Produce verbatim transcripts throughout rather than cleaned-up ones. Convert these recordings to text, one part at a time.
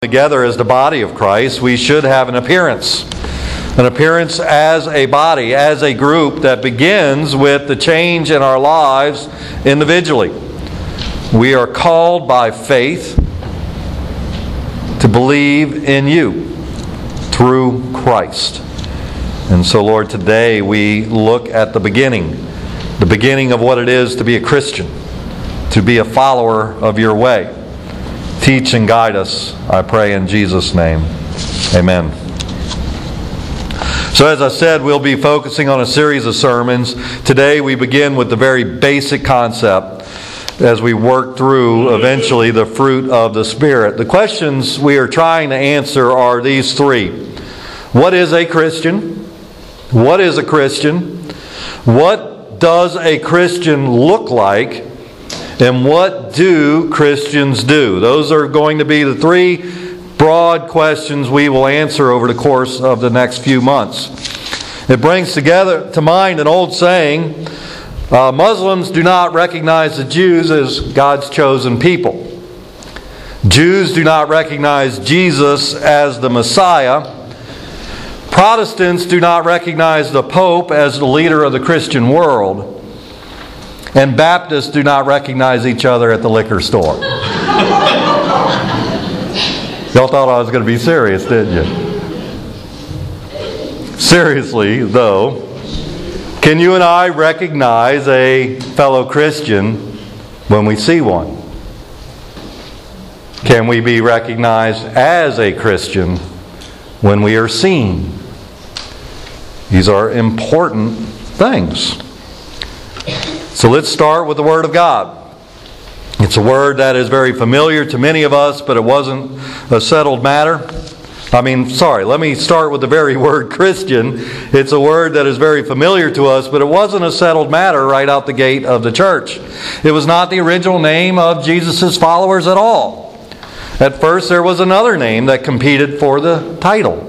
Together as the body of Christ, we should have an appearance. An appearance as a body, as a group that begins with the change in our lives individually. We are called by faith to believe in you through Christ. And so, Lord, today we look at the beginning, the beginning of what it is to be a Christian, to be a follower of your way. Teach and guide us, I pray in Jesus' name. Amen. So as I said, we'll be focusing on a series of sermons. Today we begin with the very basic concept as we work through eventually the fruit of the Spirit. The questions we are trying to answer are these three. What is a Christian? What is a Christian? What does a Christian look like? And what do Christians do? Those are going to be the three broad questions we will answer over the course of the next few months. It brings together to mind an old saying, uh, Muslims do not recognize the Jews as God's chosen people. Jews do not recognize Jesus as the Messiah. Protestants do not recognize the Pope as the leader of the Christian world. And Baptists do not recognize each other at the liquor store. Y'all thought I was going to be serious, didn't you? Seriously, though, can you and I recognize a fellow Christian when we see one? Can we be recognized as a Christian when we are seen? These are important things. So let's start with the Word of God. It's a word that is very familiar to many of us, but it wasn't a settled matter. I mean, sorry, let me start with the very word Christian. It's a word that is very familiar to us, but it wasn't a settled matter right out the gate of the church. It was not the original name of Jesus' followers at all. At first, there was another name that competed for the title.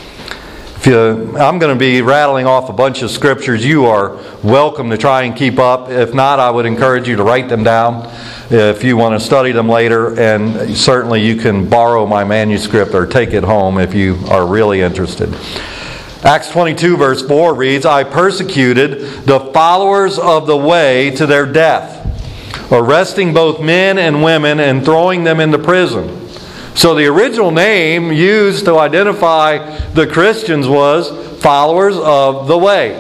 If you, I'm going to be rattling off a bunch of scriptures. You are welcome to try and keep up. If not, I would encourage you to write them down if you want to study them later. And certainly you can borrow my manuscript or take it home if you are really interested. Acts twenty-two verse four reads, I persecuted the followers of the way to their death, arresting both men and women and throwing them into prison. So the original name used to identify the Christians was followers of the way.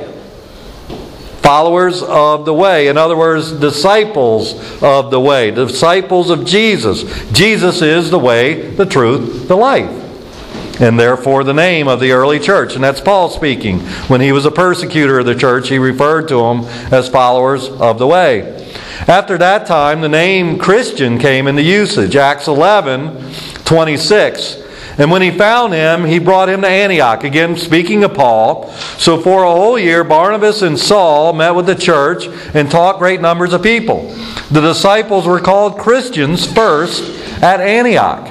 Followers of the way. In other words, disciples of the way. Disciples of Jesus. Jesus is the way, the truth, the life. And therefore the name of the early church. And that's Paul speaking. When he was a persecutor of the church, he referred to them as followers of the way. After that time, the name Christian came into usage. Acts eleven twenty-six. And when he found him, he brought him to Antioch. Again, speaking of Paul. So for a whole year, Barnabas and Saul met with the church and taught great numbers of people. The disciples were called Christians first at Antioch.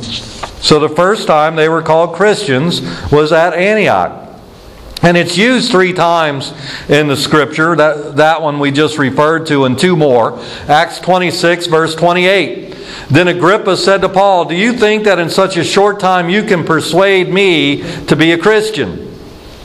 So the first time they were called Christians was at Antioch. And it's used three times in the Scripture. That, that one we just referred to, and two more. Acts twenty-six verse twenty-eight. Then Agrippa said to Paul, do you think that in such a short time you can persuade me to be a Christian?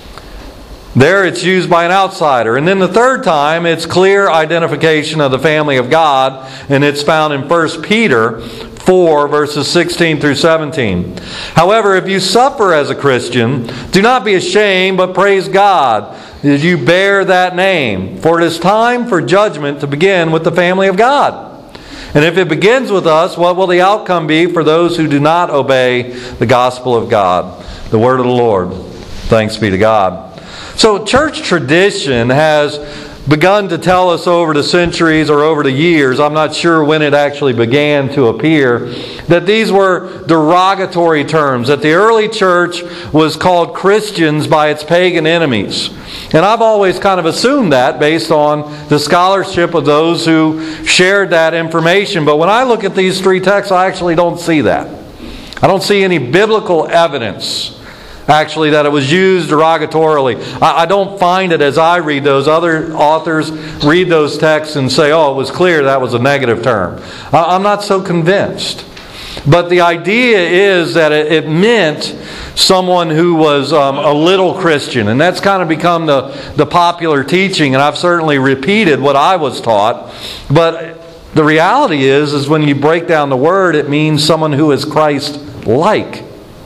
There it's used by an outsider. And then the third time it's clear identification of the family of God. And it's found in First Peter four verses sixteen through seventeen. However, if you suffer as a Christian, do not be ashamed, but praise God that you bear that name. For it is time for judgment to begin with the family of God. And if it begins with us, what will the outcome be for those who do not obey the gospel of God? The word of the Lord. Thanks be to God. So church tradition has begun to tell us over the centuries or over the years, I'm not sure when it actually began to appear, that these were derogatory terms, that the early church was called Christians by its pagan enemies. And I've always kind of assumed that based on the scholarship of those who shared that information. But when I look at these three texts, I actually don't see that. I don't see any biblical evidence actually that it was used derogatorily. I, I don't find it as I read those. Other authors read those texts and say, oh, it was clear that was a negative term. I, I'm not so convinced. But the idea is that it, it meant someone who was um, a little Christian. And that's kind of become the, the popular teaching. And I've certainly repeated what I was taught. But the reality is, is when you break down the word, it means someone who is Christ-like.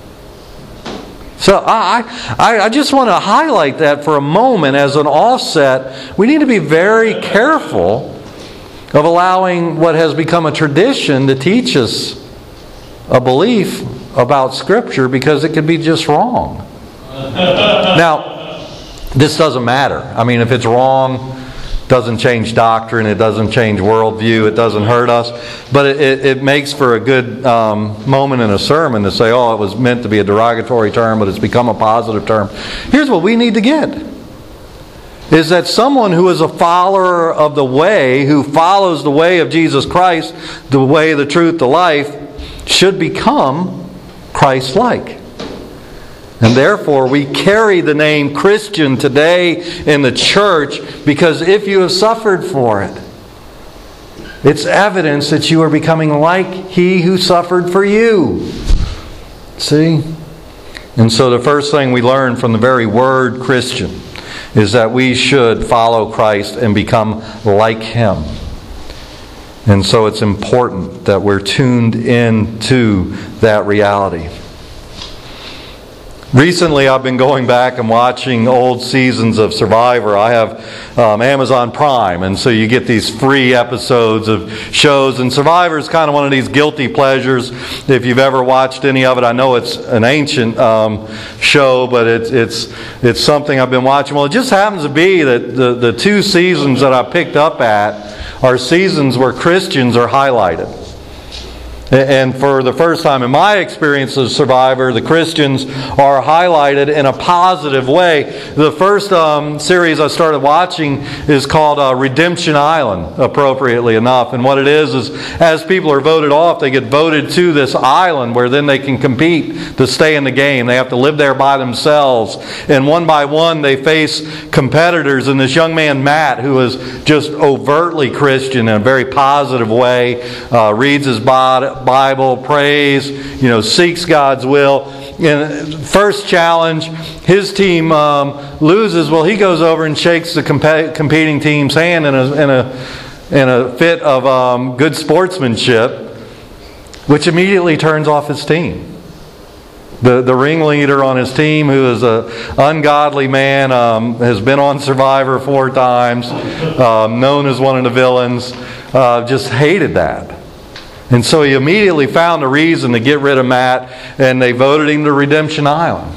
So I, I, I just want to highlight that for a moment as an offset. We need to be very careful of allowing what has become a tradition to teach us a belief about Scripture, because it could be just wrong. Now, this doesn't matter. I mean, if it's wrong, it doesn't change doctrine, it doesn't change worldview, it doesn't hurt us. But it, it, it makes for a good um, moment in a sermon to say, oh, it was meant to be a derogatory term, but it's become a positive term. Here's what we need to get. Is that someone who is a follower of the way, who follows the way of Jesus Christ, the way, the truth, the life, should become Christ-like. And therefore, we carry the name Christian today in the church, because if you have suffered for it, it's evidence that you are becoming like He who suffered for you. See? And so the first thing we learn from the very word Christian is that we should follow Christ and become like Him. And so it's important that we're tuned into that reality. Recently, I've been going back and watching old seasons of Survivor. I have um, Amazon Prime, and so you get these free episodes of shows. And Survivor is kind of one of these guilty pleasures. If you've ever watched any of it, I know it's an ancient um, show, but it's it's it's something I've been watching. Well, it just happens to be that the, the two seasons that I picked up at are seasons where Christians are highlighted. And for the first time in my experience as Survivor, the Christians are highlighted in a positive way. The first um, series I started watching is called uh, Redemption Island, appropriately enough. And what it is, is as people are voted off, they get voted to this island where then they can compete to stay in the game. They have to live there by themselves. And one by one, they face competitors. And this young man, Matt, who is just overtly Christian in a very positive way, uh, reads his Bible, Bible, prays, you know, seeks God's will. And first challenge, his team um, loses. Well, he goes over and shakes the comp- competing team's hand in a in a in a fit of um, good sportsmanship, which immediately turns off his team. The the ringleader on his team, who is an ungodly man, um, has been on Survivor four times, um, known as one of the villains, uh, just hated that. And so he immediately found a reason to get rid of Matt, and they voted him to Redemption Island.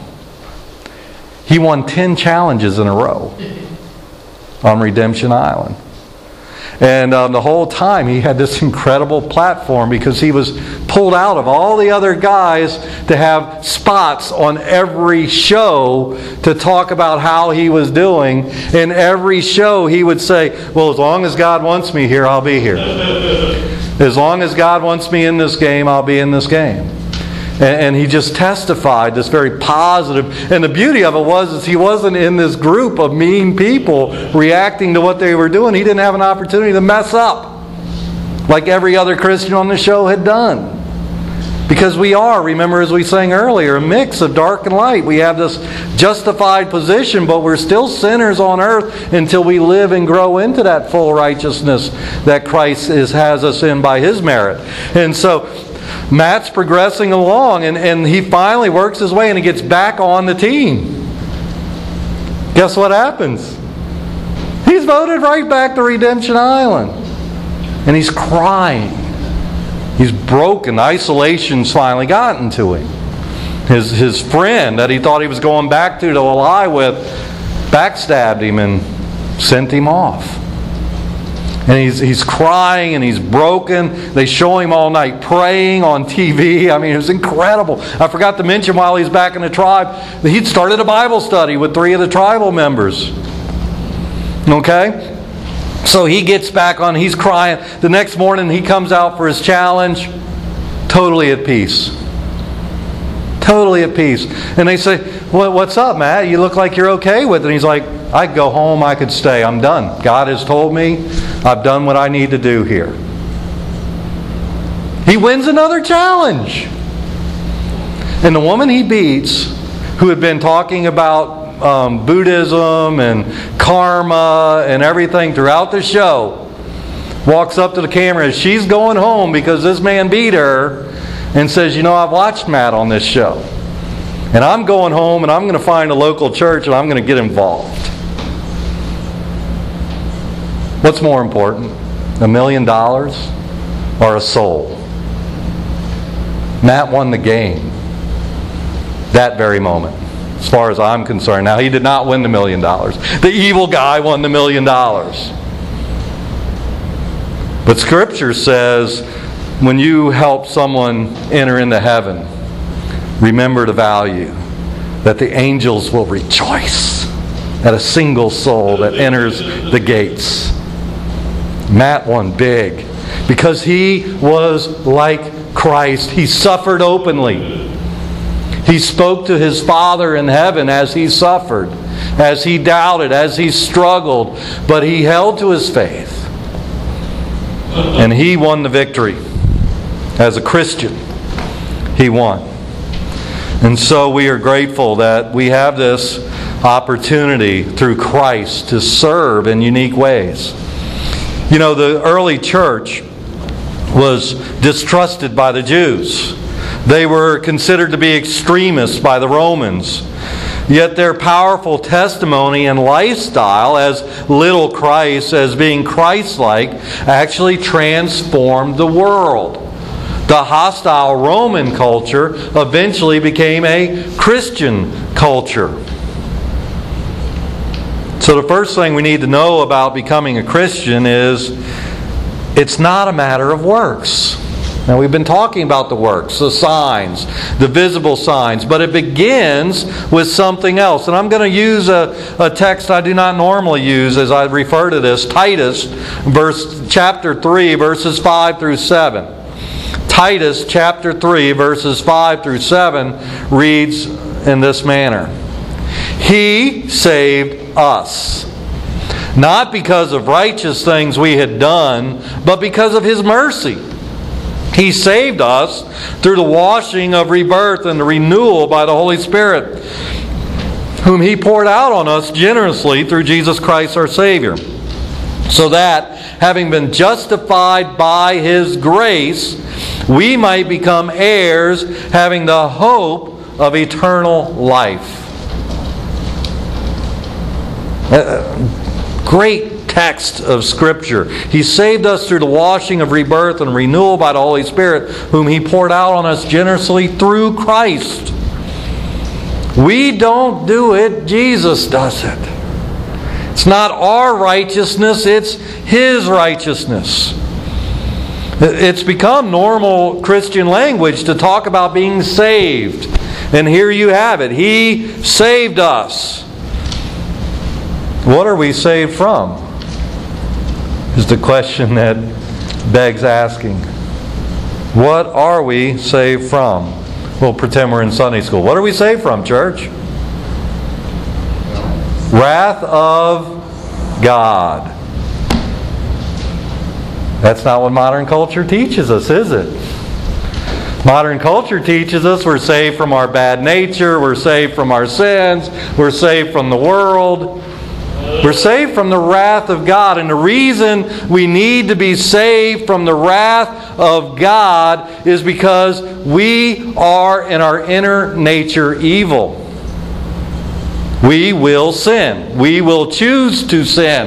He won ten challenges in a row on Redemption Island. And um, the whole time he had this incredible platform, because he was pulled out of all the other guys to have spots on every show to talk about how he was doing. In every show he would say, well, as long as God wants me here, I'll be here. As long as God wants me in this game, I'll be in this game. And, and he just testified this very positive. And the beauty of it was is he wasn't in this group of mean people reacting to what they were doing. He didn't have an opportunity to mess up like every other Christian on the show had done. Because we are, remember as we sang earlier, a mix of dark and light. We have this justified position, but we're still sinners on earth until we live and grow into that full righteousness that Christ is, has us in by His merit. And so Matt's progressing along, and, and he finally works his way and he gets back on the team. Guess what happens? He's voted right back to Redemption Island. And he's crying. He's broken. Isolation's finally gotten to him. His his friend that he thought he was going back to to lie with backstabbed him and sent him off. And he's he's crying and he's broken. They show him all night praying on T V. I mean, it was incredible. I forgot to mention while he's back in the tribe that he'd started a Bible study with three of the tribal members. Okay? So he gets back on, he's crying. The next morning he comes out for his challenge, totally at peace. Totally at peace. And they say, well, what's up, Matt? You look like you're okay with it. And he's like, I could go home, I could stay. I'm done. God has told me I've done what I need to do here. He wins another challenge. And the woman he beats, who had been talking about um, Buddhism and karma and everything throughout the show, walks up to the camera as she's going home because this man beat her and says, you know, I've watched Matt on this show. And I'm going home and I'm going to find a local church and I'm going to get involved. What's more important? A million dollars or a soul? Matt won the game that very moment, as far as I'm concerned. Now, he did not win the million dollars. The evil guy won the million dollars. But Scripture says, when you help someone enter into heaven, remember the value that the angels will rejoice at a single soul that enters the gates. Matt won big because he was like Christ. He suffered openly. He spoke to his Father in heaven as he suffered, as he doubted, as he struggled, but he held to his faith. And he won the victory. As a Christian, he won. And so we are grateful that we have this opportunity through Christ to serve in unique ways. You know, the early church was distrusted by the Jews. They were considered to be extremists by the Romans. Yet their powerful testimony and lifestyle as little Christ, as being Christ-like, actually transformed the world. The hostile Roman culture eventually became a Christian culture. So the first thing we need to know about becoming a Christian is it's not a matter of works. Now, we've been talking about the works, the signs, the visible signs, but it begins with something else. And I'm going to use a, a text I do not normally use as I refer to this, Titus, verse chapter three, verses five through seven. Titus chapter three, verses five through seven reads in this manner. He saved us, not because of righteous things we had done, but because of His mercy. He saved us through the washing of rebirth and the renewal by the Holy Spirit, whom He poured out on us generously through Jesus Christ our Savior, so that, having been justified by His grace, we might become heirs, having the hope of eternal life. Uh, great text of Scripture. He saved us through the washing of rebirth and renewal by the Holy Spirit, whom He poured out on us generously through Christ. We don't do it, Jesus does it. It's not our righteousness, it's His righteousness. It's become normal Christian language to talk about being saved. And here you have it. He saved us. What are we saved from? Is the question that begs asking. What are we saved from? We'll pretend we're in Sunday school. What are we saved from, church? Wrath of God. That's not what modern culture teaches us, is it? Modern culture teaches us we're saved from our bad nature, we're saved from our sins, we're saved from the world. We're saved from the wrath of God. And the reason we need to be saved from the wrath of God is because we are in our inner nature evil. We will sin. We will choose to sin.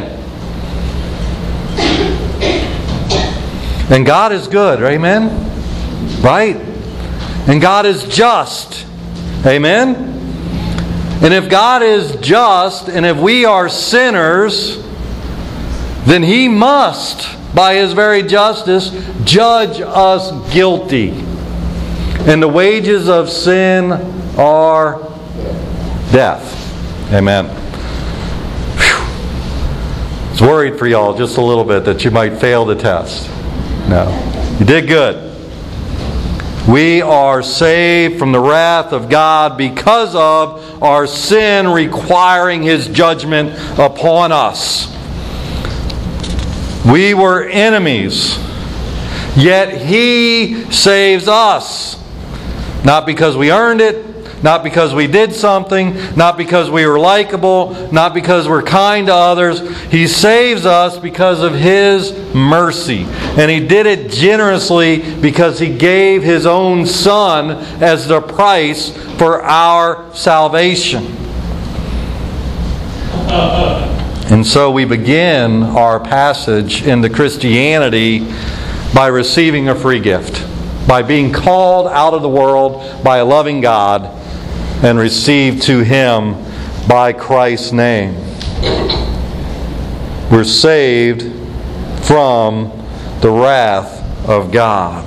And God is good. Amen? Right? And God is just. Amen? And if God is just, and if we are sinners, then He must, by His very justice, judge us guilty. And the wages of sin are death. Amen. Whew. I was worried for y'all just a little bit that you might fail the test. No. You did good. We are saved from the wrath of God because of our sin requiring His judgment upon us. We were enemies, Yet He saves us. Not because we earned it, not because we did something, not because we were likable, not because we're kind to others. He saves us because of His mercy. And He did it generously because He gave His own Son as the price for our salvation. And so we begin our passage into Christianity by receiving a free gift, by being called out of the world by a loving God and received to Him by Christ's name. We're saved from the wrath of God.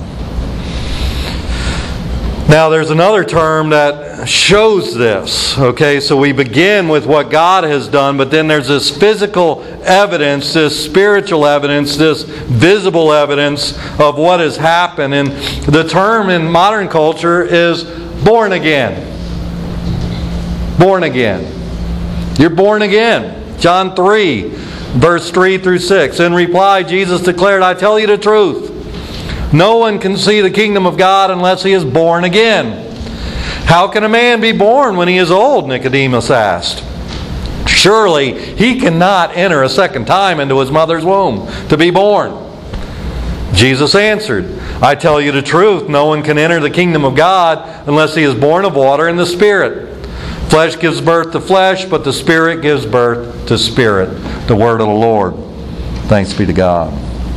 Now there's another term that shows this. Okay, so we begin with what God has done, but then there's this physical evidence, this spiritual evidence, this visible evidence of what has happened. And the term in modern culture is born again. Born again. You're born again. John three, verse three through six. In reply, Jesus declared, I tell you the truth. No one can see the kingdom of God unless he is born again. How can a man be born when he is old? Nicodemus asked. Surely he cannot enter a second time into his mother's womb to be born. Jesus answered, I tell you the truth, no one can enter the kingdom of God unless he is born of water and the Spirit. Flesh gives birth to flesh, but the Spirit gives birth to spirit. The word of the Lord. Thanks be to God.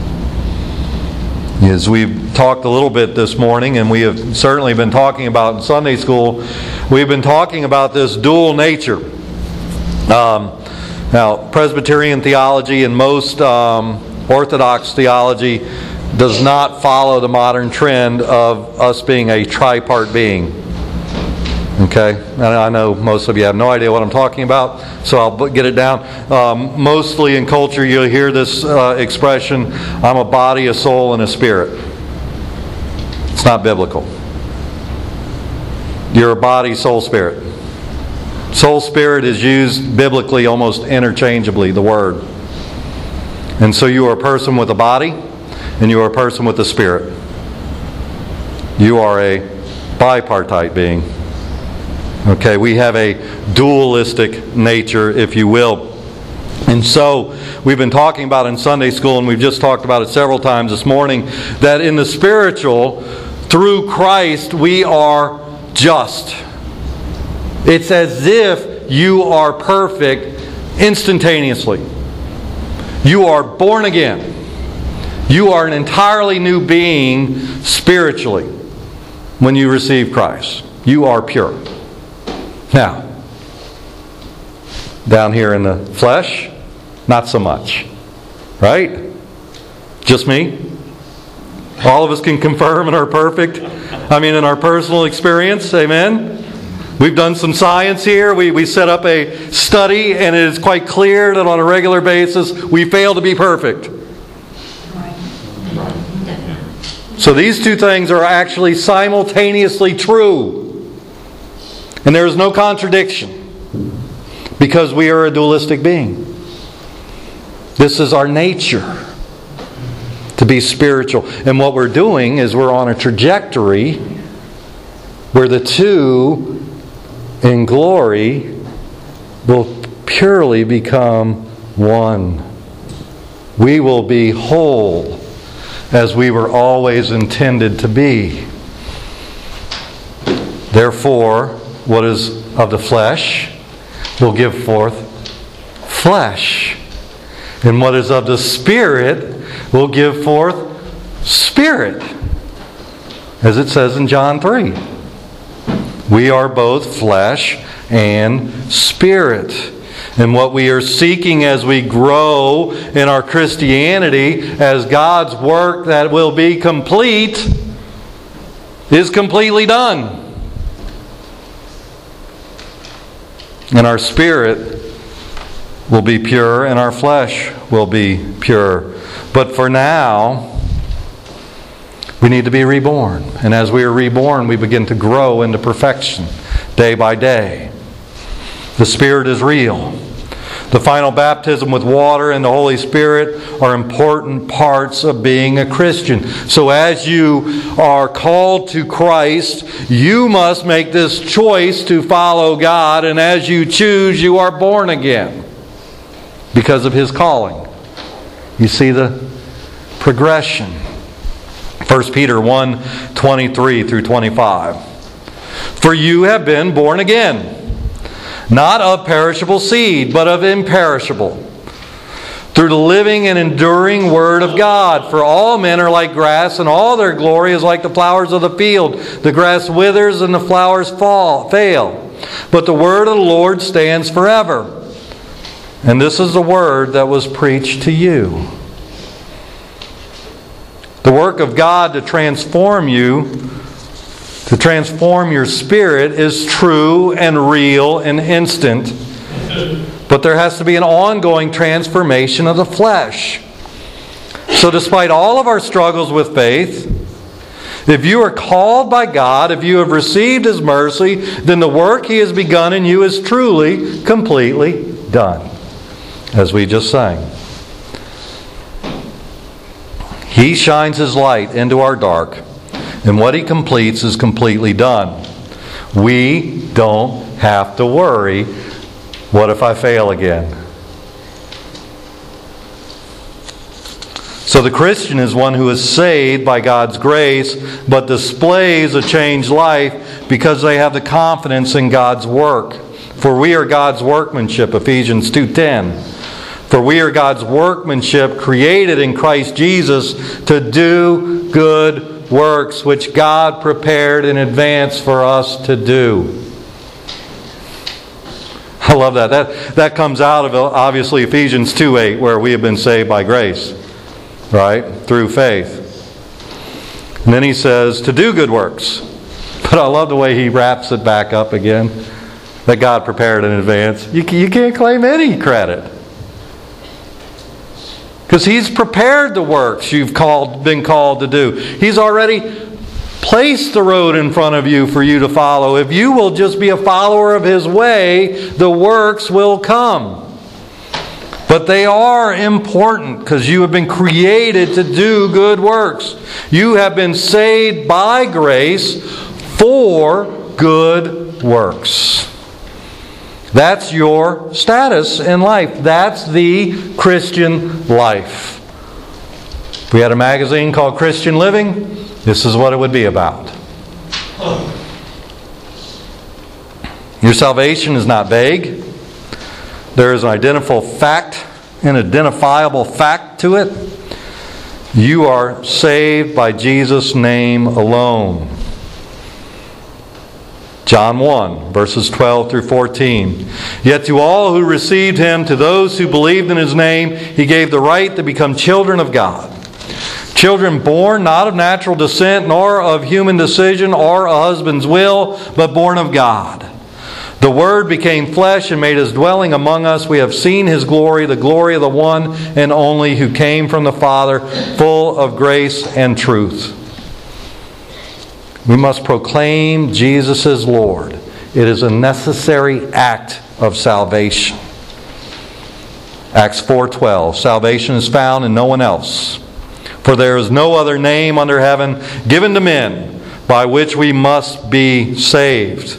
As we've talked a little bit this morning, and we have certainly been talking about in Sunday school, we've been talking about this dual nature. Um, now, Presbyterian theology and most um, Orthodox theology does not follow the modern trend of us being a tripart being. Okay? And I know most of you have no idea what I'm talking about, so I'll get it down. Um, mostly in culture you'll hear this uh, expression, I'm a body, a soul, and a spirit. It's not biblical. You're a body, soul, spirit. Soul, spirit is used biblically almost interchangeably, the word. And so you are a person with a body, and you are a person with a spirit. You are a bipartite being. Okay, we have a dualistic nature, if you will. And so, we've been talking about in Sunday school, and we've just talked about it several times this morning, that in the spiritual, through Christ, we are just. It's as if you are perfect instantaneously. You are born again. You are an entirely new being spiritually when you receive Christ. You are pure. Now, down here in the flesh, not so much. Right? Just me? All of us can confirm and are perfect. I mean, in our personal experience, amen? We've done some science here. We, we set up a study, and it is quite clear that on a regular basis, we fail to be perfect. So these two things are actually simultaneously true. And there is no contradiction because we are a dualistic being. This is our nature to be spiritual. And what we're doing is we're on a trajectory where the two in glory will purely become one. We will be whole as we were always intended to be. Therefore, what is of the flesh will give forth flesh. And what is of the Spirit will give forth spirit. As it says in John three. We are both flesh and spirit. And what we are seeking as we grow in our Christianity, as God's work that will be complete, is completely done. And our spirit will be pure and our flesh will be pure. But for now, we need to be reborn. And as we are reborn, we begin to grow into perfection day by day. The Spirit is real. The final baptism with water and the Holy Spirit are important parts of being a Christian. So as you are called to Christ, you must make this choice to follow God, and as you choose, you are born again because of His calling. You see the progression. First Peter one, twenty-three through twenty-five. For you have been born again, not of perishable seed, but of imperishable, through the living and enduring Word of God. For all men are like grass, and all their glory is like the flowers of the field. The grass withers and the flowers fall, fail, but the Word of the Lord stands forever. And this is the Word that was preached to you. The work of God to transform you, to transform your spirit, is true and real and instant. But there has to be an ongoing transformation of the flesh. So despite all of our struggles with faith, if you are called by God, if you have received His mercy, then the work He has begun in you is truly, completely done. As we just sang. He shines His light into our dark, and what He completes is completely done. We don't have to worry, what if I fail again? So the Christian is one who is saved by God's grace, but displays a changed life because they have the confidence in God's work. For we are God's workmanship, Ephesians two ten. For we are God's workmanship, created in Christ Jesus to do good works, which God prepared in advance for us to do. I love that. That, that comes out of, obviously, Ephesians two eight, where we have been saved by grace, right? Through faith. And then he says, to do good works. But I love the way he wraps it back up again, that God prepared in advance. You, you can't claim any credit. Because He's prepared the works you've called, been called to do. He's already placed the road in front of you for you to follow. If you will just be a follower of His way, the works will come. But they are important because you have been created to do good works. You have been saved by grace for good works. That's your status in life. That's the Christian life. If we had a magazine called Christian Living, this is what it would be about. Your salvation is not vague. There is an identifiable fact, an identifiable fact to it. You are saved by Jesus' name alone. John one, verses twelve through fourteen. Yet to all who received Him, to those who believed in His name, He gave the right to become children of God. Children born not of natural descent, nor of human decision or a husband's will, but born of God. The Word became flesh and made His dwelling among us. We have seen His glory, the glory of the one and only who came from the Father, full of grace and truth. We must proclaim Jesus as Lord. It is a necessary act of salvation. Acts four twelve. Salvation is found in no one else. For there is no other name under heaven given to men by which we must be saved.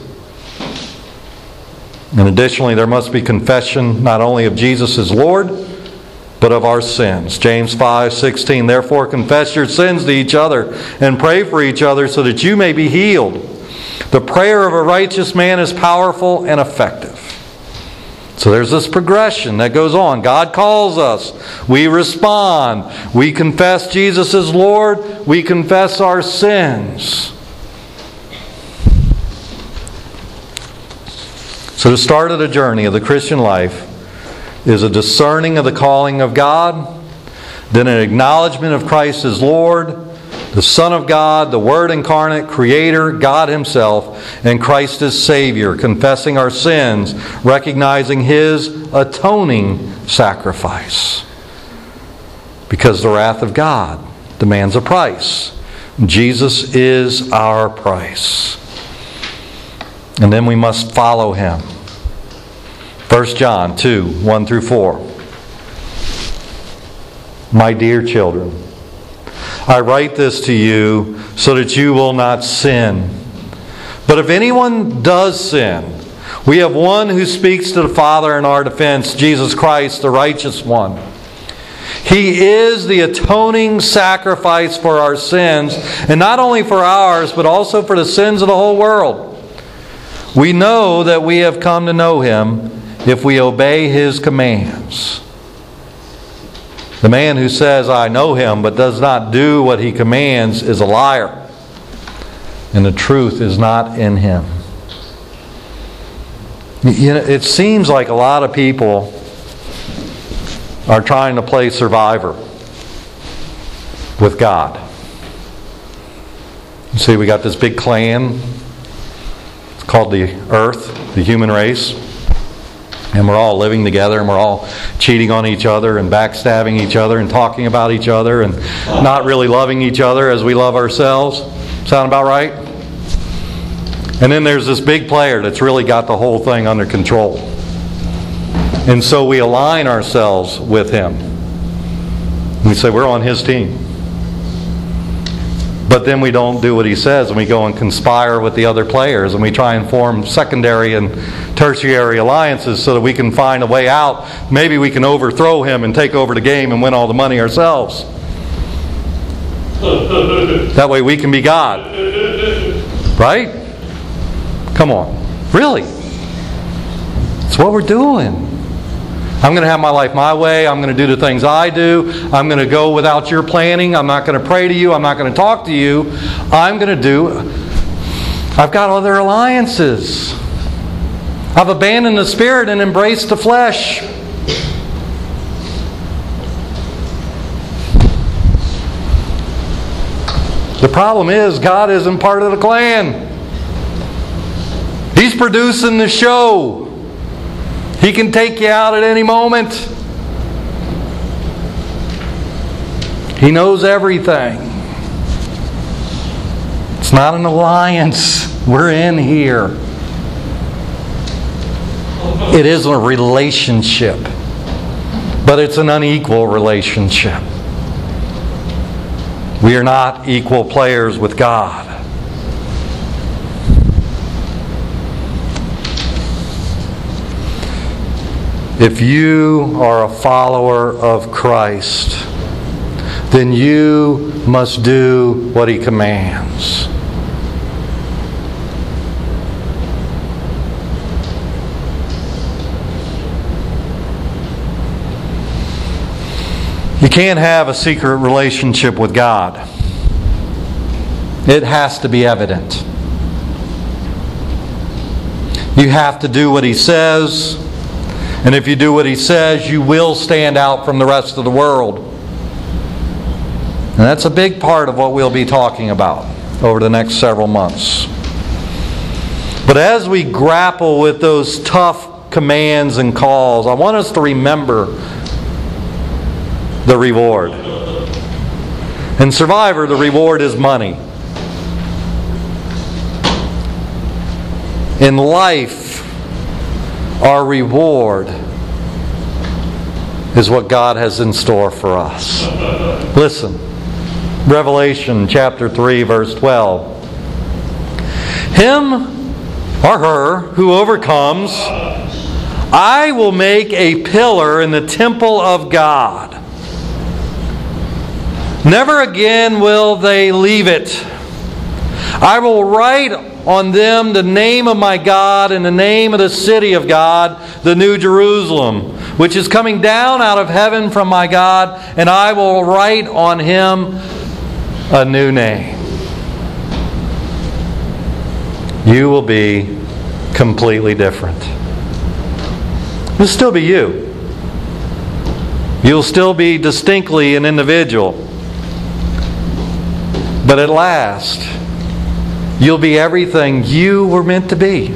And additionally, there must be confession not only of Jesus as Lord, but of our sins. James five sixteen. Therefore confess your sins to each other and pray for each other so that you may be healed. The prayer of a righteous man is powerful and effective. So there's this progression that goes on. God calls us. We respond. We confess Jesus as Lord. We confess our sins. So the start of the journey of the Christian life is a discerning of the calling of God, then an acknowledgement of Christ as Lord, the Son of God, the Word incarnate, Creator, God Himself, and Christ as Savior, confessing our sins, recognizing His atoning sacrifice. Because the wrath of God demands a price. Jesus is our price. And then we must follow Him. First John two, one through four. My dear children, I write this to you so that you will not sin. But if anyone does sin, we have one who speaks to the Father in our defense, Jesus Christ, the righteous one. He is the atoning sacrifice for our sins, and not only for ours, but also for the sins of the whole world. We know that we have come to know Him if we obey His commands. The man who says, I know Him, but does not do what He commands is a liar, and the truth is not in him. You know, it seems like a lot of people are trying to play survivor with God. You see, we got this big clan. It's called the earth, the human race. And we're all living together, and we're all cheating on each other and backstabbing each other and talking about each other and not really loving each other as we love ourselves. Sound about right? And then there's this big player that's really got the whole thing under control. And so we align ourselves with him. We say we're on his team. But then we don't do what he says, and we go and conspire with the other players, and we try and form secondary and tertiary alliances so that we can find a way out. Maybe we can overthrow him and take over the game and win all the money ourselves. That way we can be God. Right? Come on. Really? It's what we're doing. I'm going to have my life my way. I'm going to do the things I do. I'm going to go without your planning. I'm not going to pray to you. I'm not going to talk to you. I'm going to do... I've got other alliances. I've abandoned the spirit and embraced the flesh. The problem is God isn't part of the clan. He's producing the show. He can take you out at any moment. He knows everything. It's not an alliance. We're in here. It is a relationship, but it's an unequal relationship. We are not equal players with God. If you are a follower of Christ, then you must do what He commands. You can't have a secret relationship with God. It has to be evident. You have to do what He says. And if you do what He says, you will stand out from the rest of the world. And that's a big part of what we'll be talking about over the next several months. But as we grapple with those tough commands and calls, I want us to remember the reward. In Survivor, the reward is money. In life, our reward is what God has in store for us. Listen, Revelation chapter three, verse twelve. Him or her who overcomes, I will make a pillar in the temple of God. Never again will they leave it. I will write on them the name of my God and the name of the city of God, the New Jerusalem, which is coming down out of heaven from my God, and I will write on him a new name. You will be completely different. You'll still be you. You'll still be distinctly an individual. But at last, you'll be everything you were meant to be.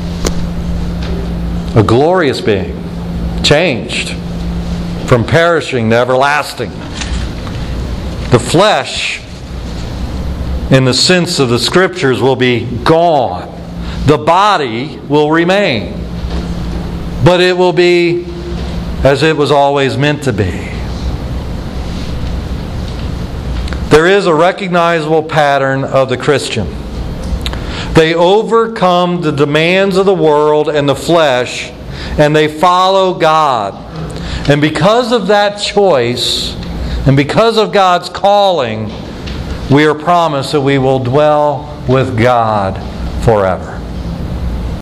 A glorious being, changed from perishing to everlasting. The flesh, in the sense of the Scriptures, will be gone. The body will remain. but it will be as it was always meant to be. There is a recognizable pattern of the Christian. They overcome the demands of the world and the flesh, and they follow God. And because of that choice, and because of God's calling, we are promised that we will dwell with God forever.